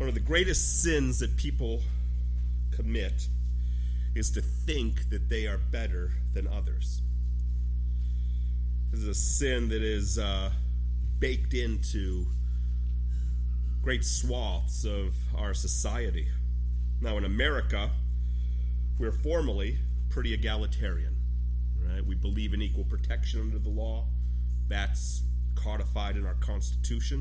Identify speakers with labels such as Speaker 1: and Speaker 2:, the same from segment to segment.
Speaker 1: One of the greatest sins that people commit is to think that they are better than others. This is a sin that is baked into great swaths of our society. Now, in America, we're formally pretty egalitarian, right? We believe in equal protection under the law. That's codified in our Constitution.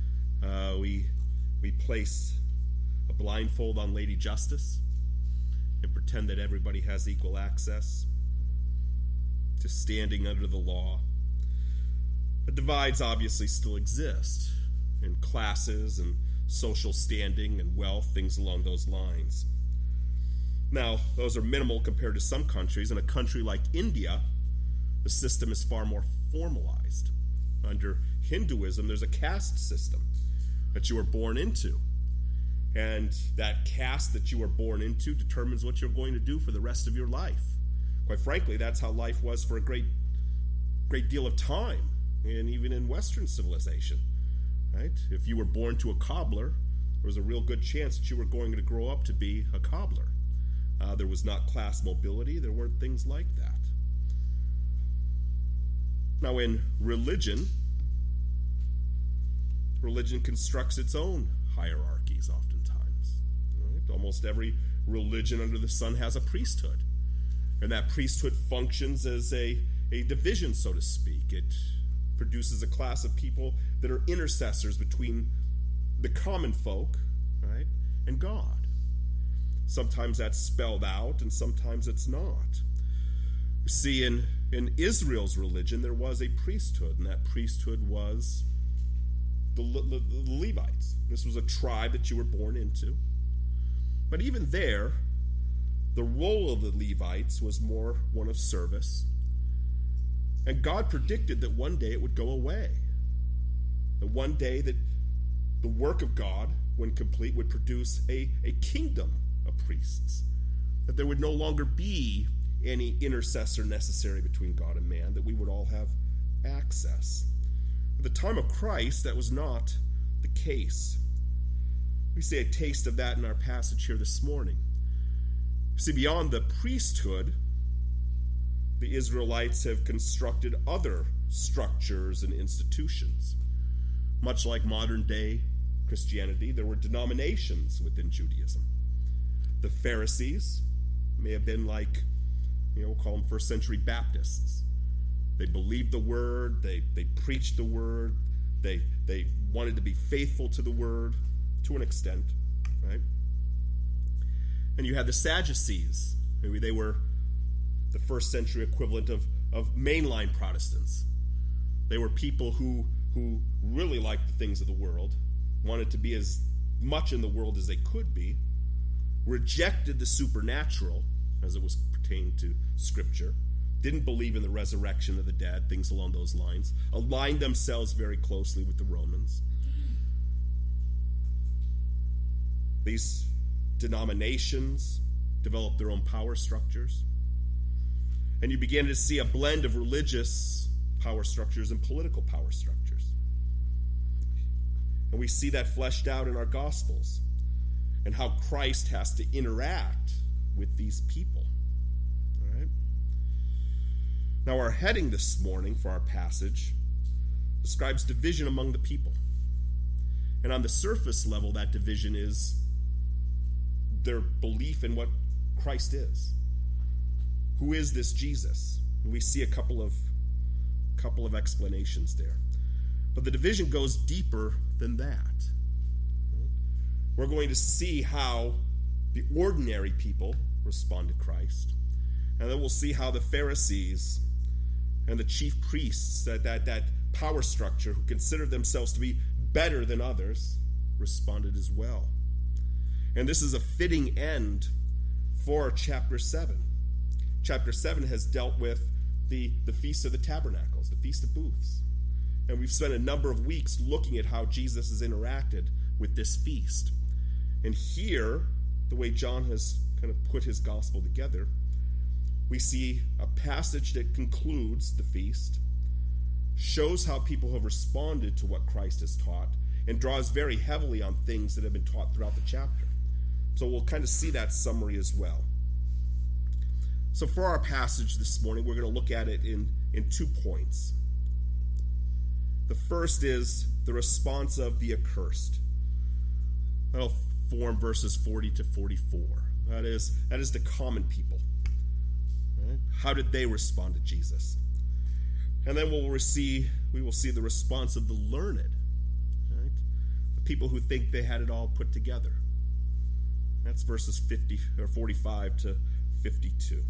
Speaker 1: We place a blindfold on Lady Justice and pretend that everybody has equal access to standing under the law. But divides obviously still exist in classes and social standing and wealth, things along those lines. Now, those are minimal compared to some countries. In a country like India, the system is far more formalized. Under Hinduism, there's a caste system that you are born into. And that caste that you are born into determines what you're going to do for the rest of your life. Quite frankly, that's how life was for a great deal of time, and even in Western civilization. Right? If you were born to a cobbler, there was a real good chance that you were going to grow up to be a cobbler. There was not class mobility. There weren't things like that. Now, in religion constructs its own hierarchies oftentimes. Right? Almost every religion under the sun has a priesthood. And that priesthood functions as a division, so to speak. It produces a class of people that are intercessors between the common folk, right, and God. Sometimes that's spelled out, and sometimes it's not. You see, in Israel's religion, there was a priesthood, and that priesthood was the Levites. This was a tribe that you were born into. But even there, the role of the Levites was more one of service. And God predicted that one day it would go away. That one day that the work of God, when complete, would produce a kingdom of priests. That there would no longer be any intercessor necessary between God and man, that we would all have access. At the time of Christ, that was not the case. We see a taste of that in our passage here this morning. See, beyond the priesthood, the Israelites have constructed other structures and institutions. Much like modern-day Christianity, there were denominations within Judaism. The Pharisees may have been like, we'll call them first-century Baptists. They believed the word, they preached the word, they wanted to be faithful to the word to an extent, right? And you had the Sadducees. Maybe they were the first century equivalent of mainline Protestants. They were people who really liked the things of the world, wanted to be as much in the world as they could be, rejected the supernatural as it was pertained to Scripture, didn't believe in the resurrection of the dead, things along those lines, aligned themselves very closely with the Romans. These denominations developed their own power structures. And you begin to see a blend of religious power structures and political power structures. And we see that fleshed out in our Gospels and how Christ has to interact with these people. All right? Now, our heading this morning for our passage describes division among the people. And on the surface level, that division is their belief in what Christ is. Who is this Jesus? And we see a couple of explanations there. But the division goes deeper than that. We're going to see how the ordinary people respond to Christ. And then we'll see how the Pharisees and the chief priests, that power structure who considered themselves to be better than others, responded as well. And this is a fitting end for chapter 7. Chapter 7 has dealt with the Feast of the Tabernacles, the Feast of Booths. And we've spent a number of weeks looking at how Jesus has interacted with this feast. And here, the way John has kind of put his gospel together, we see a passage that concludes the feast, shows how people have responded to what Christ has taught, and draws very heavily on things that have been taught throughout the chapter. So we'll kind of see that summary as well. So for our passage this morning, we're going to look at it in 2 points. The first is the response of the accursed. That'll form verses 40 to 44. That is the common people. Right? How did they respond to Jesus? And then we will see the response of the learned. Right? The people who think they had it all put together. That's verses 45 to 52.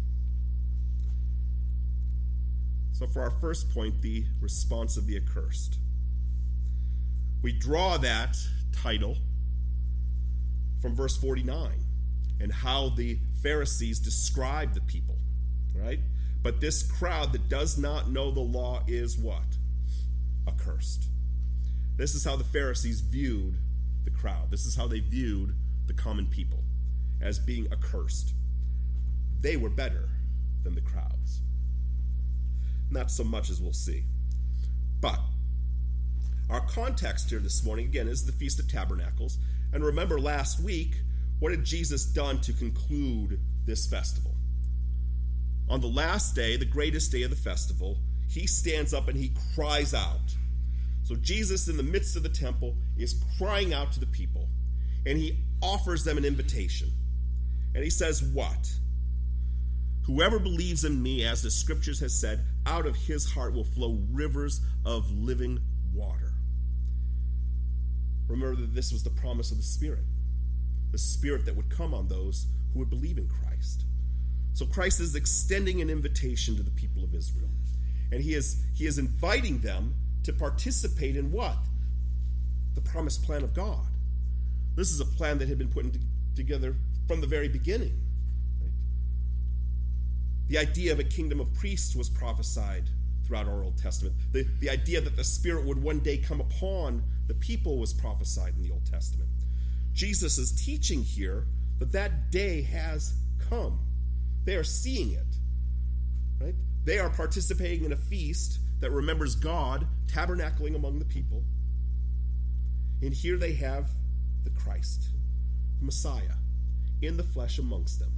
Speaker 1: So for our first point, the response of the accursed. We draw that title from verse 49 and how the Pharisees describe the people, right? But this crowd that does not know the law is what? Accursed. This is how the Pharisees viewed the crowd. This is how they viewed the common people, as being accursed. They were better than the crowds. Not so much, as we'll see. But our context here this morning, again, is the Feast of Tabernacles. And remember last week, what had Jesus done to conclude this festival? On the last day, the greatest day of the festival, he stands up and he cries out. So Jesus, in the midst of the temple, is crying out to the people. And he offers them an invitation. And he says what? Whoever believes in me, as the scriptures has said, out of his heart will flow rivers of living water. Remember that this was the promise of the Spirit that would come on those who would believe in Christ. So Christ is extending an invitation to the people of Israel. And he is inviting them to participate in what? The promised plan of God. This is a plan that had been put together from the very beginning. Right? The idea of a kingdom of priests was prophesied throughout our Old Testament. The idea that the Spirit would one day come upon the people was prophesied in the Old Testament. Jesus is teaching here that day has come. They are seeing it. Right? They are participating in a feast that remembers God tabernacling among the people. And here they have the Christ, the Messiah, in the flesh amongst them,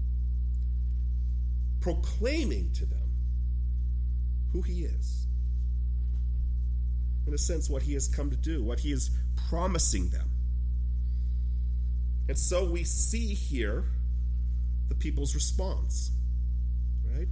Speaker 1: proclaiming to them who he is. In a sense, what he has come to do, what he is promising them. And so we see here the people's response, right?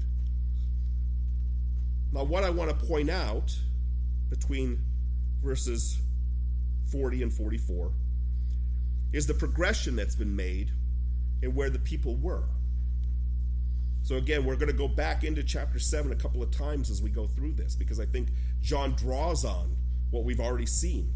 Speaker 1: Now, what I want to point out between verses 40 and 44 is the progression that's been made and where the people were. So again, we're going to go back into chapter 7 a couple of times as we go through this, because I think John draws on what we've already seen.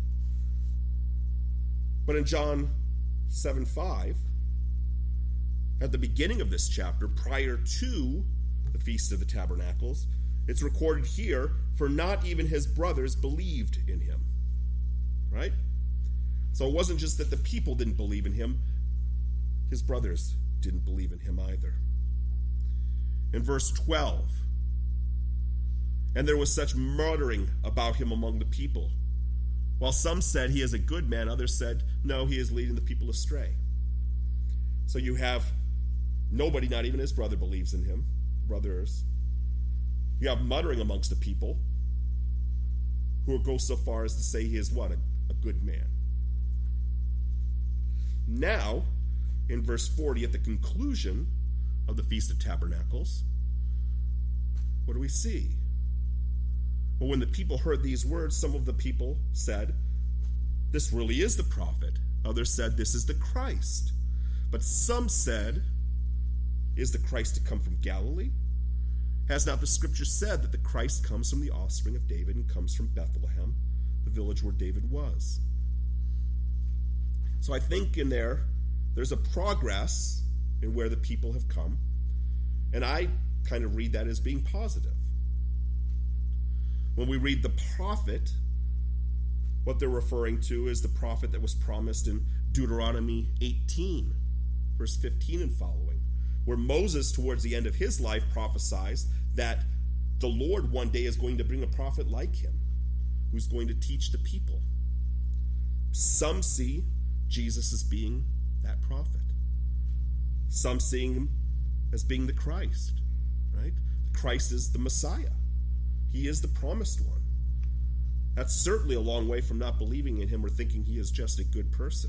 Speaker 1: But in John 7:5, at the beginning of this chapter, prior to the Feast of the Tabernacles, it's recorded here, for not even his brothers believed in him. Right? So it wasn't just that the people didn't believe in him, his brothers didn't believe in him either. In verse 12, and there was such muttering about him among the people. While some said he is a good man, others said, no, he is leading the people astray. So you have nobody, not even his brother, believes in him. Brothers. You have muttering amongst the people who will go so far as to say he is what? A good man. Now, in verse 40, at the conclusion of the Feast of Tabernacles, what do we see? Well, when the people heard these words, some of the people said, this really is the prophet. Others said, this is the Christ. But some said, is the Christ to come from Galilee? Has not the scripture said that the Christ comes from the offspring of David and comes from Bethlehem, the village where David was? So I think in there's a progress in where the people have come, and I kind of read that as being positive. When we read the prophet, what they're referring to is the prophet that was promised in Deuteronomy 18, verse 15 and following, where Moses, towards the end of his life, prophesies that the Lord one day is going to bring a prophet like him, who's going to teach the people. Some see Jesus as being that prophet. Some seeing him as being the Christ, right? Christ is the Messiah. He is the promised one. That's certainly a long way from not believing in him or thinking he is just a good person.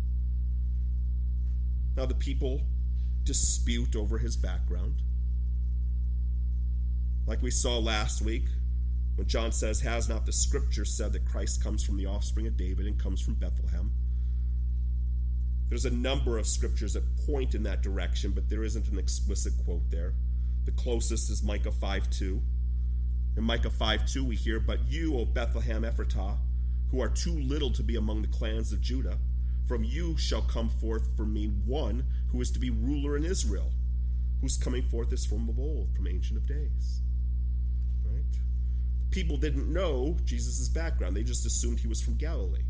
Speaker 1: Now, the people dispute over his background. Like we saw last week, when John says, has not the scripture said that Christ comes from the offspring of David and comes from Bethlehem? There's a number of scriptures that point in that direction, but there isn't an explicit quote there. The closest is Micah 5:2. In Micah 5:2 we hear, but you, O Bethlehem Ephratah, who are too little to be among the clans of Judah, from you shall come forth for me one who is to be ruler in Israel, whose coming forth is from of old, from Ancient of Days. Right? People didn't know Jesus' background. They just assumed he was from Galilee.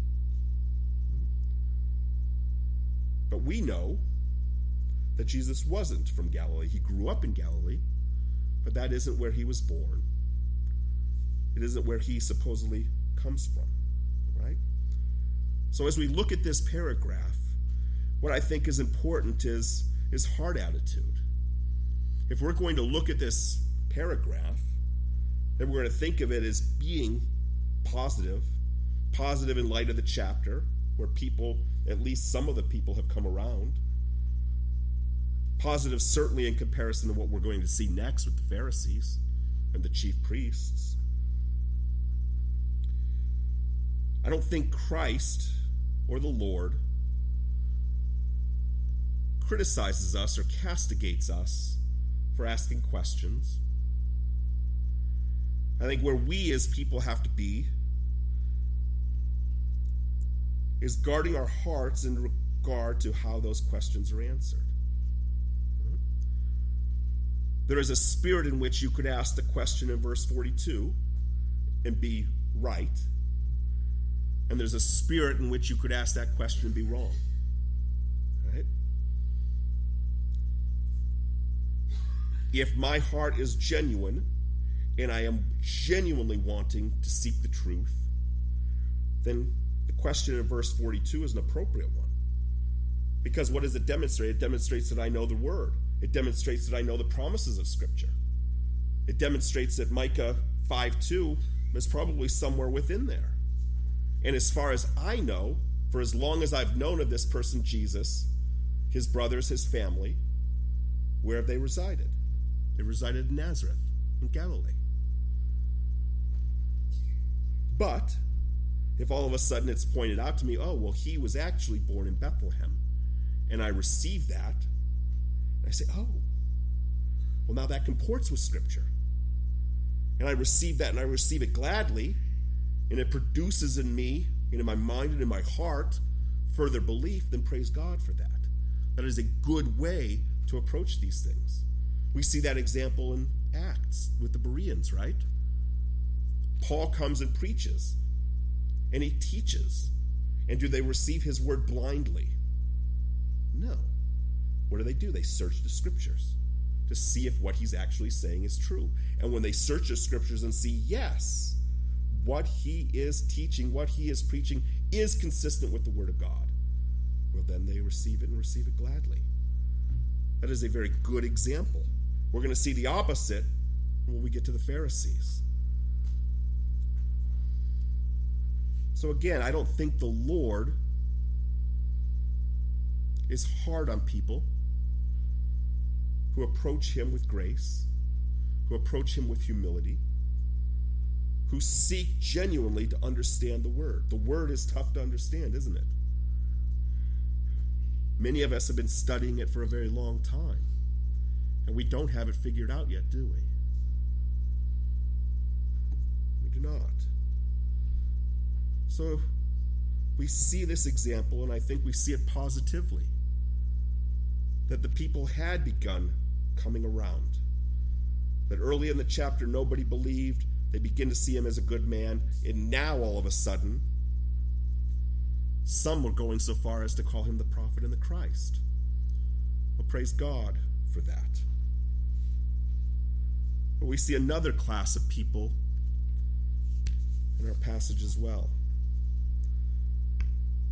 Speaker 1: But we know that Jesus wasn't from Galilee. He grew up in Galilee, but that isn't where he was born. It isn't where he supposedly comes from, right? So as we look at this paragraph, what I think is important is heart attitude. If we're going to look at this paragraph, then we're going to think of it as being positive in light of the chapter, where people, at least some of the people, have come around. Positive certainly in comparison to what we're going to see next with the Pharisees and the chief priests. I don't think Christ or the Lord criticizes us or castigates us for asking questions. I think where we as people have to be is guarding our hearts in regard to how those questions are answered. There is a spirit in which you could ask the question in verse 42 and be right. And there's a spirit in which you could ask that question and be wrong. Right? If my heart is genuine and I am genuinely wanting to seek the truth, then the question in verse 42 is an appropriate one. Because what does it demonstrate? It demonstrates that I know the Word. It demonstrates that I know the promises of Scripture. It demonstrates that Micah 5:2 is probably somewhere within there. And as far as I know, for as long as I've known of this person, Jesus, his brothers, his family, where have they resided? They resided in Nazareth, in Galilee. But if all of a sudden it's pointed out to me, oh, well, he was actually born in Bethlehem, and I receive that, and I say, oh, well, now that comports with Scripture. And I receive that, and I receive it gladly, and it produces in me, and in my mind and in my heart, further belief, then praise God for that. That is a good way to approach these things. We see that example in Acts with the Bereans, right? Paul comes and preaches, and he teaches. And do they receive his word blindly? No. What do? They search the Scriptures to see if what he's actually saying is true. And when they search the Scriptures and see, yes, what he is teaching, what he is preaching is consistent with the Word of God, well, then they receive it and receive it gladly. That is a very good example. We're going to see the opposite when we get to the Pharisees. So again, I don't think the Lord is hard on people who approach him with grace, who approach him with humility, who seek genuinely to understand the Word. The Word is tough to understand, isn't it? Many of us have been studying it for a very long time, and we don't have it figured out yet, do we? We do not. So we see this example, and I think we see it positively, that the people had begun coming around. That early in the chapter, nobody believed. They begin to see him as a good man, and now all of a sudden, some were going so far as to call him the prophet and the Christ. Well, praise God for that. But we see another class of people in our passage as well.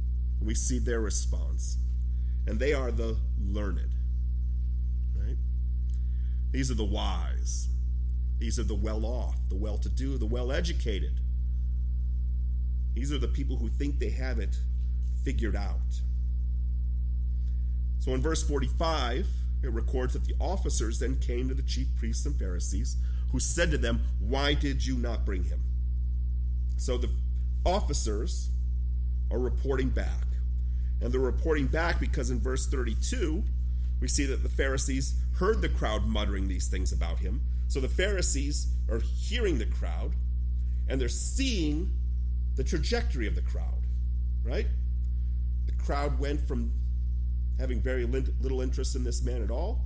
Speaker 1: we see their response. And they are the learned. Right? These are the wise. These are the well-off, the well-to-do, the well-educated. These are the people who think they have it figured out. So in verse 45, it records that the officers then came to the chief priests and Pharisees, who said to them, "Why did you not bring him?" So the officers are reporting back. And they're reporting back because in verse 32, we see that the Pharisees heard the crowd muttering these things about him. So the Pharisees are hearing the crowd, and they're seeing the trajectory of the crowd, right? The crowd went from having very little interest in this man at all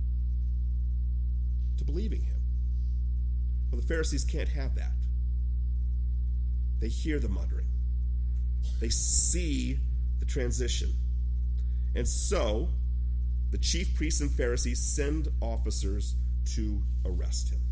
Speaker 1: to believing him. Well, the Pharisees can't have that. They hear the muttering. They see the transition. And so, the chief priests and Pharisees send officers to arrest him.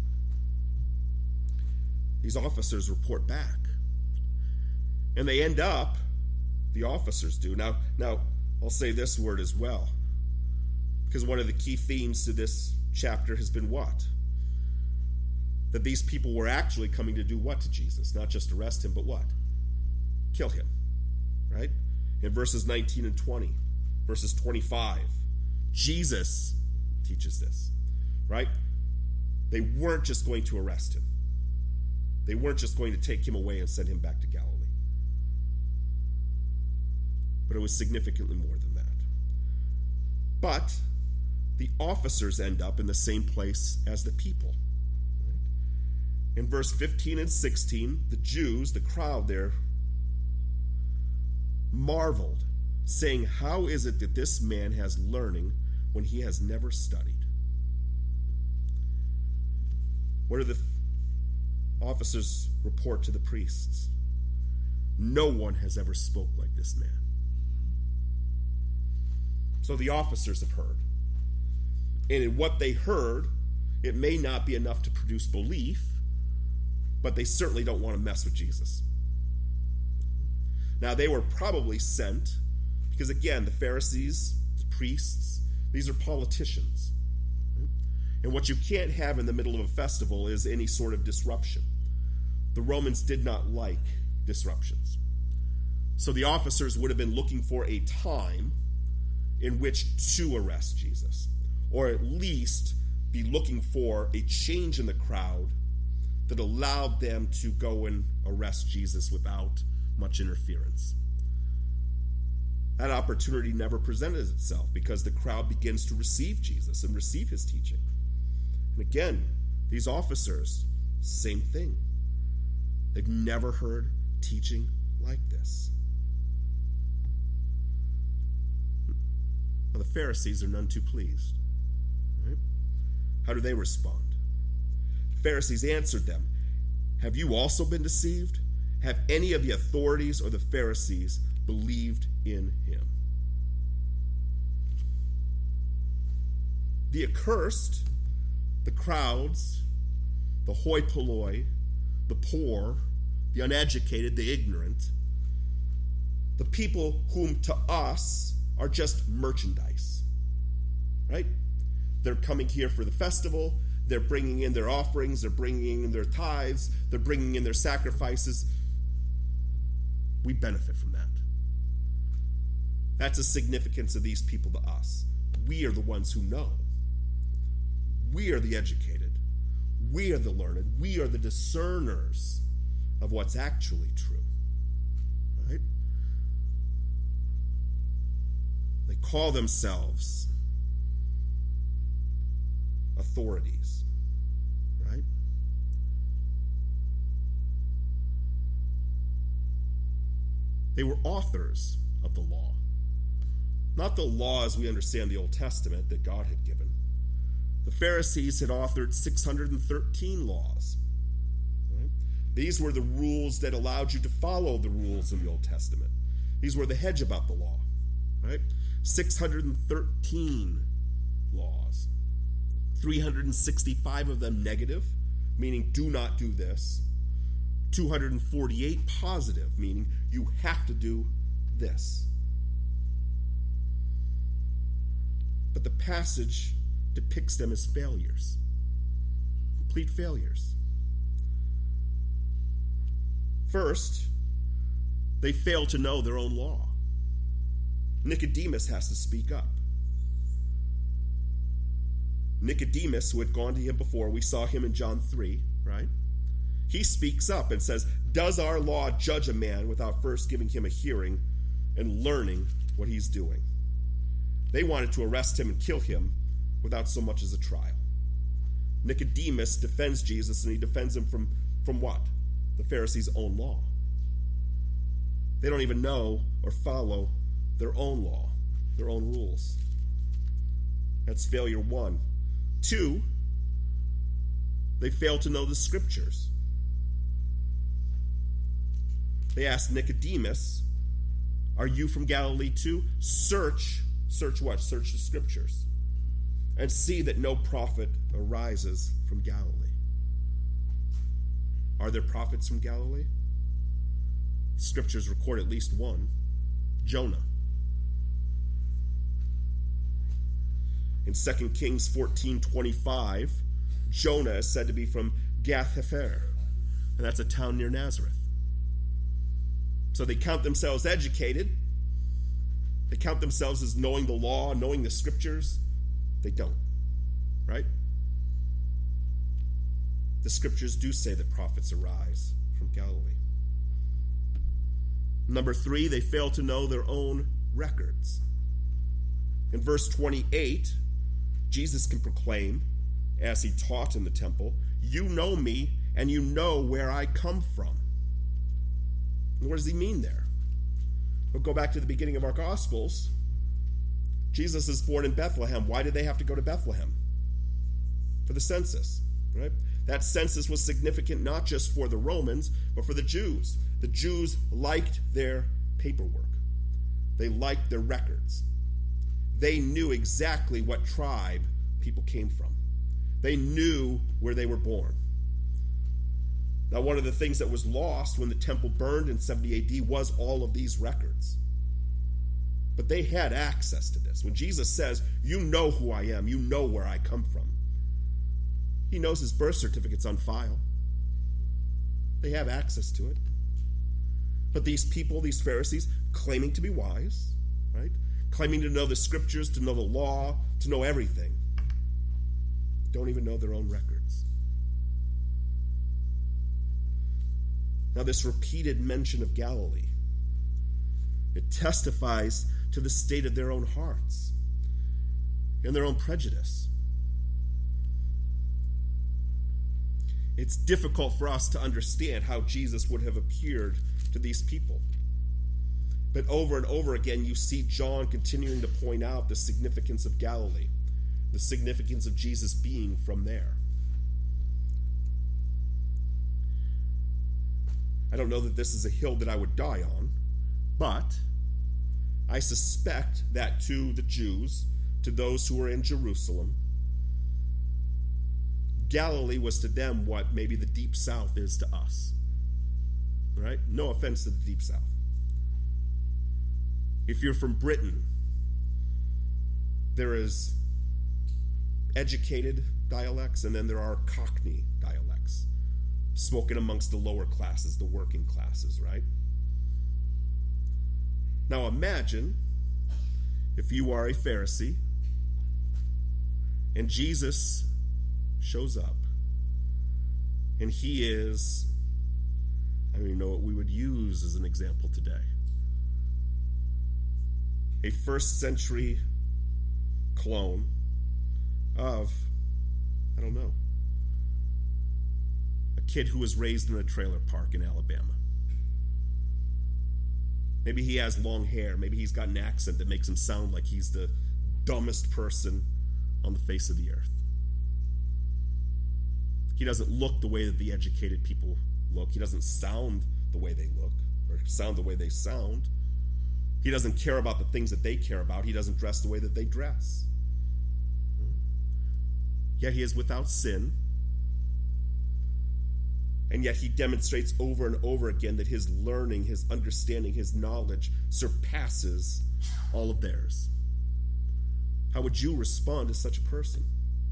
Speaker 1: These officers report back. And they end up, the officers do. Now, I'll say this word as well. Because one of the key themes to this chapter has been what? That these people were actually coming to do what to Jesus? Not just arrest him, but what? Kill him. Right? In verses 19 and 20, verses 25, Jesus teaches this. Right? They weren't just going to arrest him. They weren't just going to take him away and send him back to Galilee. But it was significantly more than that. But the officers end up in the same place as the people. Right? In verse 15 and 16, the Jews, the crowd there, marveled, saying, "How is it that this man has learning when he has never studied?" What do the officers report to the priests? No one has ever spoke like this man. So the officers have heard. And in what they heard, it may not be enough to produce belief, but they certainly don't want to mess with Jesus. Now, they were probably sent, because again, the Pharisees, the priests, these are politicians. And what you can't have in the middle of a festival is any sort of disruption. The Romans did not like disruptions. So the officers would have been looking for a time in which to arrest Jesus, or at least be looking for a change in the crowd that allowed them to go and arrest Jesus without much interference. That opportunity never presented itself because the crowd begins to receive Jesus and receive his teaching. And again, these officers, same thing. They've never heard teaching like this. Now, the Pharisees are none too pleased. Right? How do they respond? The Pharisees answered them, "Have you also been deceived? Have any of the authorities or the Pharisees believed in him?" The accursed, the crowds, the hoi polloi, the poor, the uneducated, the ignorant, the people whom to us are just merchandise, right? They're coming here for the festival, they're bringing in their offerings, they're bringing in their tithes, they're bringing in their sacrifices. We benefit from that. That's the significance of these people to us. We are the ones who know. We are the educated. We are the learned. We are the discerners of what's actually true. Right? They call themselves authorities. Right? They were authors of the law. Not the law as we understand the Old Testament that God had given. The Pharisees had authored 613 laws. Right? These were the rules that allowed you to follow the rules of the Old Testament. These were the hedge about the law. Right? 613 laws. 365 of them negative, meaning do not do this. 248 positive, meaning you have to do this. But the passage depicts them as failures, complete failures. First, they fail to know their own law. Nicodemus has to speak up. Nicodemus, who had gone to him before, we saw him in John 3, right? He speaks up and says, does our law judge a man without first giving him a hearing and learning what he's doing? They wanted to arrest him and kill him without so much as a trial. Nicodemus defends Jesus, and he defends him from what? The Pharisees' own law. They don't even know or follow their own law, their own rules. That's failure 1. 2, they fail to know the scriptures. They asked Nicodemus, are you from Galilee too? Search what? Search the scriptures and see that no prophet arises from Galilee. Are there prophets from Galilee? Scriptures record at least one, Jonah. In 2 Kings 14:25, Jonah is said to be from Gath-Hepher, and that's a town near Nazareth. So they count themselves educated. They count themselves as knowing the law, knowing the scriptures. They don't, right? The scriptures do say that prophets arise from Galilee. Number 3, they fail to know their own records. In verse 28, Jesus can proclaim, as he taught in the temple, you know me and you know where I come from. And what does he mean there? We'll go back to the beginning of our Gospels. Jesus is born in Bethlehem. Why did they have to go to Bethlehem? For the census, right? That census was significant not just for the Romans, but for the Jews. The Jews liked their paperwork. They liked their records. They knew exactly what tribe people came from. They knew where they were born. Now, one of the things that was lost when the temple burned in 70 AD was all of these records. But they had access to this. When Jesus says, you know who I am, you know where I come from, he knows his birth certificate's on file. They have access to it. But these people, these Pharisees, claiming to be wise, right? Claiming to know the scriptures, to know the law, to know everything, don't even know their own records. Now, this repeated mention of Galilee, it testifies to the state of their own hearts and their own prejudice. It's difficult for us to understand how Jesus would have appeared to these people. But over and over again, you see John continuing to point out the significance of Galilee, the significance of Jesus being from there. I don't know that this is a hill that I would die on, but I suspect that to the Jews, to those who were in Jerusalem, Galilee was to them what maybe the Deep South is to us. Right? No offense to the Deep South. If you're from Britain, there is educated dialects, and then there are Cockney dialects, spoken amongst the lower classes, the working classes, right? Now imagine if you are a Pharisee and Jesus shows up and he is, I don't even know what we would use as an example today, a first century clone of, I don't know, a kid who was raised in a trailer park in Alabama. Maybe he has long hair. Maybe he's got an accent that makes him sound like he's the dumbest person on the face of the earth. He doesn't look the way that the educated people look. He doesn't sound the way they look or sound the way they sound. He doesn't care about the things that they care about. He doesn't dress the way that they dress. Yet he is without sin. And yet he demonstrates over and over again that his learning, his understanding, his knowledge surpasses all of theirs. How would you respond to such a person?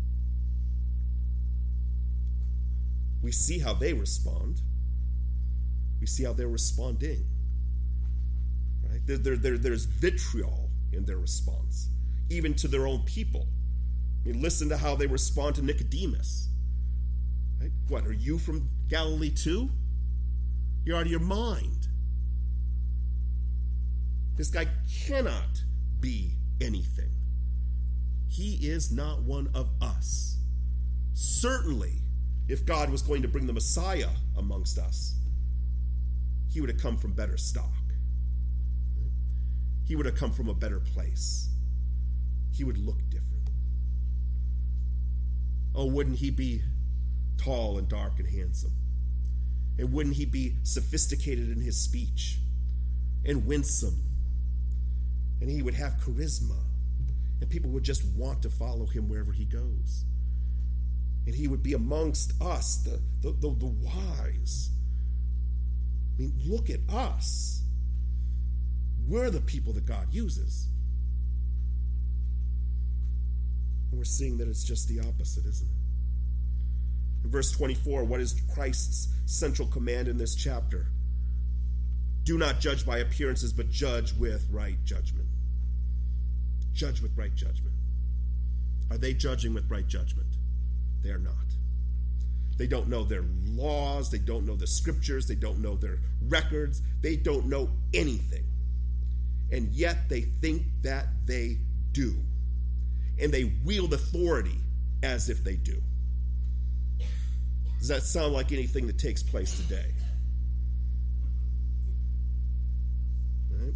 Speaker 1: We see how they respond. We see how they're responding. Right? There's vitriol in their response, even to their own people. I mean, listen to how they respond to Nicodemus. Right? What, are you from Galilee too? You're out of your mind. This guy cannot be anything. He is not one of us. Certainly, if God was going to bring the Messiah amongst us, he would have come from better stock. He would have come from a better place. He would look different. Oh, wouldn't he be tall and dark and handsome? And wouldn't he be sophisticated in his speech and winsome? And he would have charisma. And people would just want to follow him wherever he goes. And he would be amongst us, the wise. I mean, look at us. We're the people that God uses. And we're seeing that it's just the opposite, isn't it? In verse 24, what is Christ's central command in this chapter? Do not judge by appearances, but judge with right judgment. Judge with right judgment. Are they judging with right judgment? They are not. They don't know their laws. They don't know the scriptures. They don't know their records. They don't know anything. And yet they think that they do. And they wield authority as if they do. Does that sound like anything that takes place today? Right?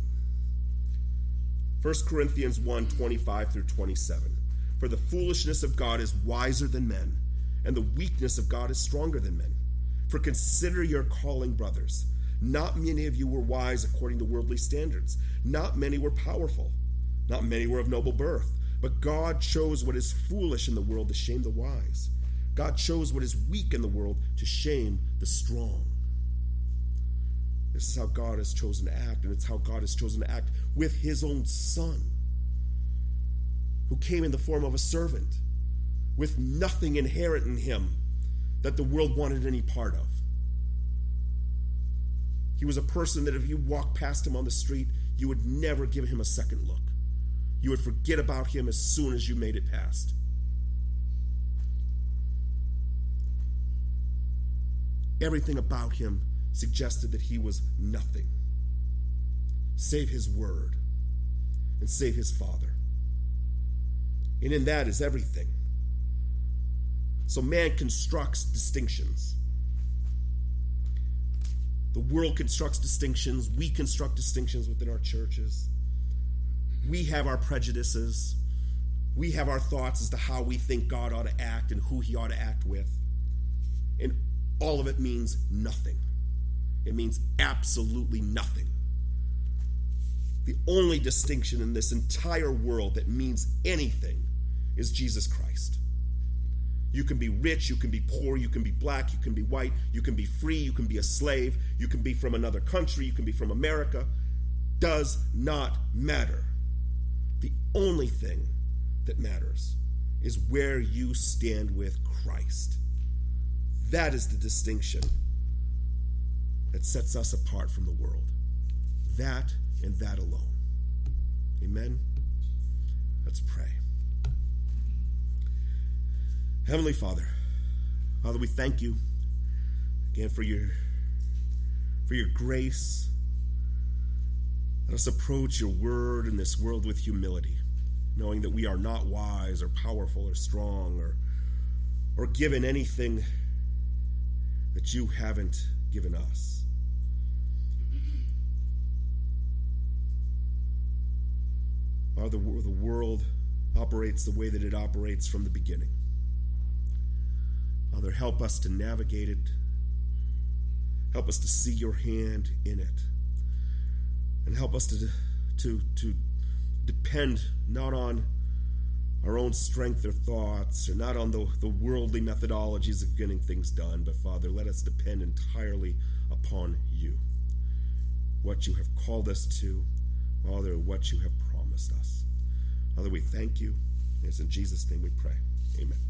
Speaker 1: 1 Corinthians 1, 25 through 27. For the foolishness of God is wiser than men, and the weakness of God is stronger than men. For consider your calling, brothers. Not many of you were wise according to worldly standards. Not many were powerful. Not many were of noble birth. But God chose what is foolish in the world to shame the wise. God chose what is weak in the world to shame the strong. This is how God has chosen to act, and it's how God has chosen to act with his own Son, who came in the form of a servant with nothing inherent in him that the world wanted any part of. He was a person that if you walked past him on the street, you would never give him a second look. You would forget about him as soon as you made it past. Everything about him suggested that he was nothing, save his word and save his Father. And in that is everything. So man constructs distinctions. The world constructs distinctions. We construct distinctions within our churches. We have our prejudices. We have our thoughts as to how we think God ought to act and who he ought to act with. And all of it means nothing. It means absolutely nothing. The only distinction in this entire world that means anything is Jesus Christ. You can be rich, you can be poor, you can be black, you can be white, you can be free, you can be a slave, you can be from another country, you can be from America. Does not matter. The only thing that matters is where you stand with Christ. That is the distinction that sets us apart from the world. That and that alone. Amen? Let's pray. Heavenly Father, we thank you again for your grace. Let us approach your word in this world with humility, knowing that we are not wise or powerful or strong or given anything that you haven't given us. Father, the world operates the way that it operates from the beginning. Father, help us to navigate it. Help us to see your hand in it. And help us to depend not on our own strength or thoughts, or not on the worldly methodologies of getting things done, but Father, let us depend entirely upon you. What you have called us to, Father, what you have promised us. Father, we thank you. It's in Jesus' name we pray. Amen.